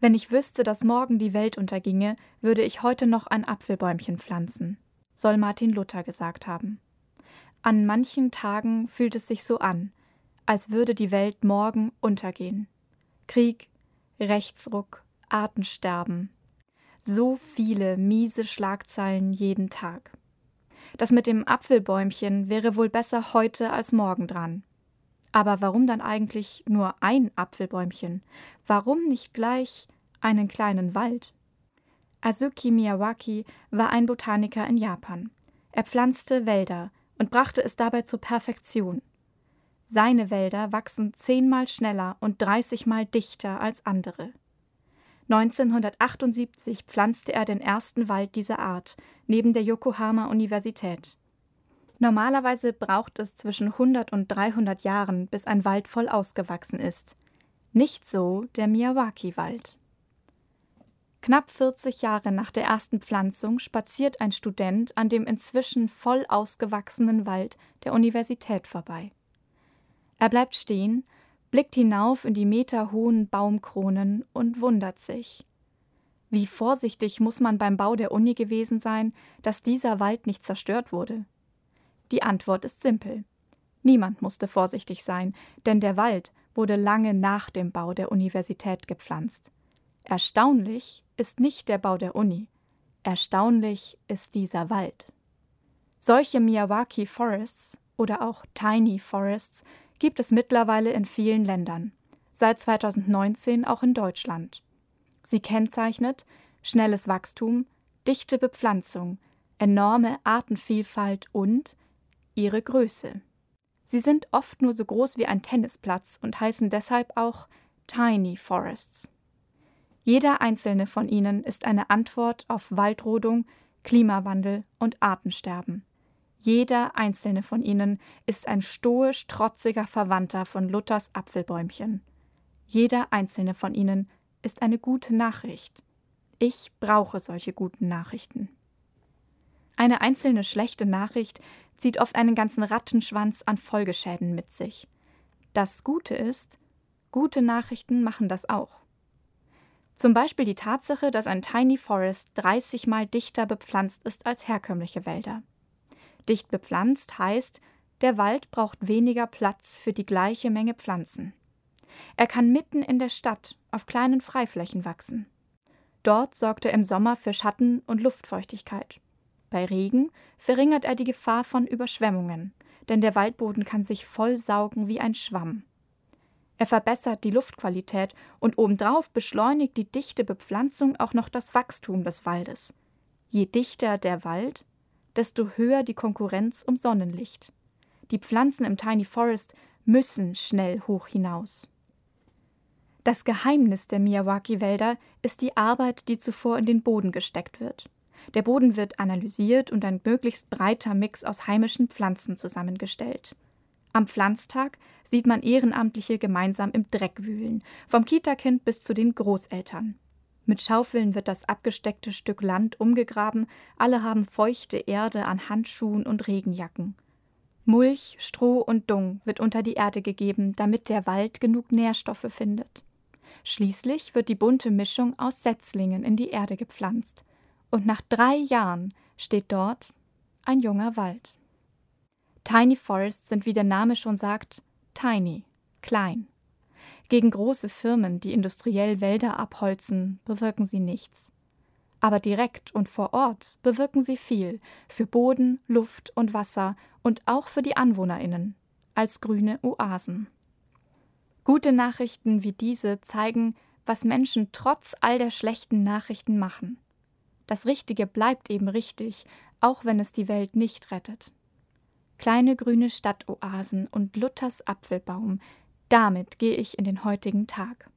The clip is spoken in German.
Wenn ich wüsste, dass morgen die Welt unterginge, würde ich heute noch ein Apfelbäumchen pflanzen, soll Martin Luther gesagt haben. An manchen Tagen fühlt es sich so an, als würde die Welt morgen untergehen. Krieg, Rechtsruck, Artensterben. So viele miese Schlagzeilen jeden Tag. Das mit dem Apfelbäumchen wäre wohl besser heute als morgen dran. Aber warum dann eigentlich nur ein Apfelbäumchen? Warum nicht gleich einen kleinen Wald? Azuki Miyawaki war ein Botaniker in Japan. Er pflanzte Wälder und brachte es dabei zur Perfektion. Seine Wälder wachsen 10-mal schneller und 30-mal dichter als andere. 1978 pflanzte er den ersten Wald dieser Art, neben der Yokohama-Universität. Normalerweise braucht es zwischen 100 und 300 Jahren, bis ein Wald voll ausgewachsen ist. Nicht so der Miyawaki-Wald. Knapp 40 Jahre nach der ersten Pflanzung spaziert ein Student an dem inzwischen voll ausgewachsenen Wald der Universität vorbei. Er bleibt stehen, blickt hinauf in die meterhohen Baumkronen und wundert sich. Wie vorsichtig muss man beim Bau der Uni gewesen sein, dass dieser Wald nicht zerstört wurde? Die Antwort ist simpel. Niemand musste vorsichtig sein, denn der Wald wurde lange nach dem Bau der Universität gepflanzt. Erstaunlich ist nicht der Bau der Uni. Erstaunlich ist dieser Wald. Solche Miyawaki Forests oder auch Tiny Forests gibt es mittlerweile in vielen Ländern, seit 2019 auch in Deutschland. Sie kennzeichnet schnelles Wachstum, dichte Bepflanzung, enorme Artenvielfalt und ihre Größe. Sie sind oft nur so groß wie ein Tennisplatz und heißen deshalb auch Tiny Forests. Jeder einzelne von ihnen ist eine Antwort auf Waldrodung, Klimawandel und Artensterben. Jeder einzelne von ihnen ist ein stoisch-trotziger Verwandter von Luthers Apfelbäumchen. Jeder einzelne von ihnen ist eine gute Nachricht. Ich brauche solche guten Nachrichten. Eine einzelne schlechte Nachricht zieht oft einen ganzen Rattenschwanz an Folgeschäden mit sich. Das Gute ist, gute Nachrichten machen das auch. Zum Beispiel die Tatsache, dass ein Tiny Forest 30-mal dichter bepflanzt ist als herkömmliche Wälder. Dicht bepflanzt heißt, der Wald braucht weniger Platz für die gleiche Menge Pflanzen. Er kann mitten in der Stadt auf kleinen Freiflächen wachsen. Dort sorgt er im Sommer für Schatten und Luftfeuchtigkeit. Bei Regen verringert er die Gefahr von Überschwemmungen, denn der Waldboden kann sich vollsaugen wie ein Schwamm. Er verbessert die Luftqualität und obendrauf beschleunigt die dichte Bepflanzung auch noch das Wachstum des Waldes. Je dichter der Wald, desto höher die Konkurrenz um Sonnenlicht. Die Pflanzen im Tiny Forest müssen schnell hoch hinaus. Das Geheimnis der Miyawaki-Wälder ist die Arbeit, die zuvor in den Boden gesteckt wird. Der Boden wird analysiert und ein möglichst breiter Mix aus heimischen Pflanzen zusammengestellt. Am Pflanztag sieht man Ehrenamtliche gemeinsam im Dreck wühlen, vom Kitakind bis zu den Großeltern. Mit Schaufeln wird das abgesteckte Stück Land umgegraben, alle haben feuchte Erde an Handschuhen und Regenjacken. Mulch, Stroh und Dung wird unter die Erde gegeben, damit der Wald genug Nährstoffe findet. Schließlich wird die bunte Mischung aus Setzlingen in die Erde gepflanzt. Und nach 3 Jahren steht dort ein junger Wald. Tiny Forests sind, wie der Name schon sagt, tiny, klein. Gegen große Firmen, die industriell Wälder abholzen, bewirken sie nichts. Aber direkt und vor Ort bewirken sie viel für Boden, Luft und Wasser und auch für die AnwohnerInnen als grüne Oasen. Gute Nachrichten wie diese zeigen, was Menschen trotz all der schlechten Nachrichten machen. Das Richtige bleibt eben richtig, auch wenn es die Welt nicht rettet. Kleine grüne Stadtoasen und Luthers Apfelbaum, damit gehe ich in den heutigen Tag.